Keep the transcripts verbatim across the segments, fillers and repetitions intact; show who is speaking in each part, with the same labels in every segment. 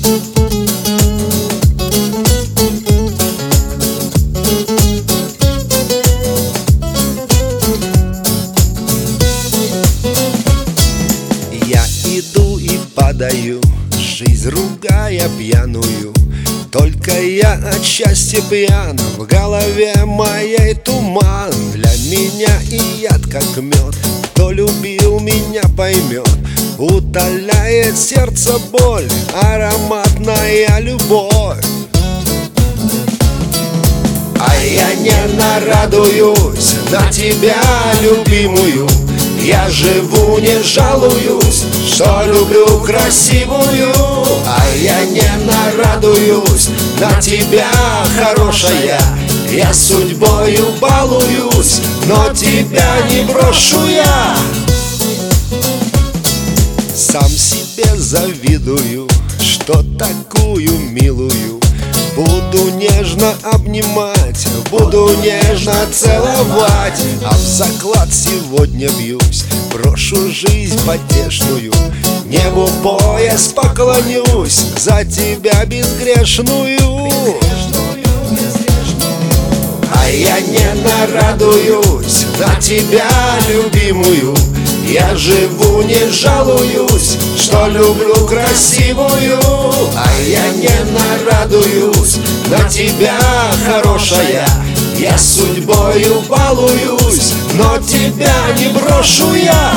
Speaker 1: Я иду и падаю, жизнь ругая пьяную. Только я от счастья пьян, в голове моей туман. Для меня и яд как мед, кто любил меня поймет. Утоляет сердце боль, ароматная любовь. А я не нарадуюсь на тебя, любимую. Я живу, не жалуюсь, что люблю красивую. А я не нарадуюсь на тебя, хорошая. Я судьбою балуюсь, но тебя не брошу я. Сам себе завидую, что такую милую буду нежно обнимать, буду нежно целовать. А в заклад сегодня бьюсь, брошу жизнь потешную, небу пояс поклонюсь за тебя безгрешную. А я не нарадуюсь на тебя, любимую. Я живу, не жалуюсь, что люблю красивую. А я не нарадуюсь на тебя, хорошая. Я судьбою балуюсь, но тебя не брошу я.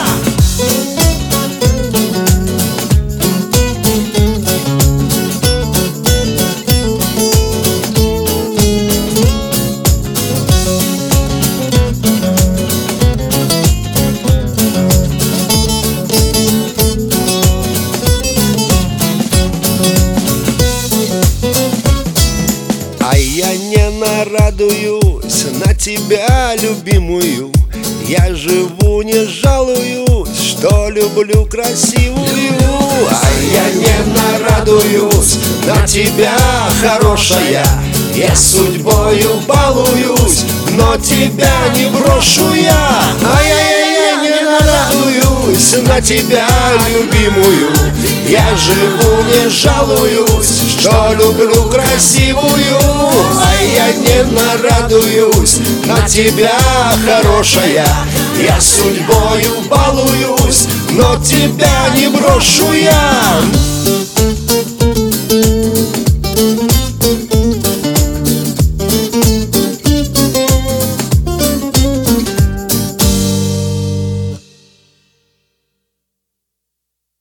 Speaker 1: А я не нарадуюсь на тебя, любимую. Я живу, не жалуюсь, что люблю красивую. А я не нарадуюсь на тебя, хорошая. Я судьбою балуюсь, но тебя не брошу я. А я не нарадуюсь на тебя, любимую. Я живу, не жалуюсь, что люблю красивую. А я не нарадуюсь на тебя, хорошая. Я судьбою балуюсь, но тебя не брошу я.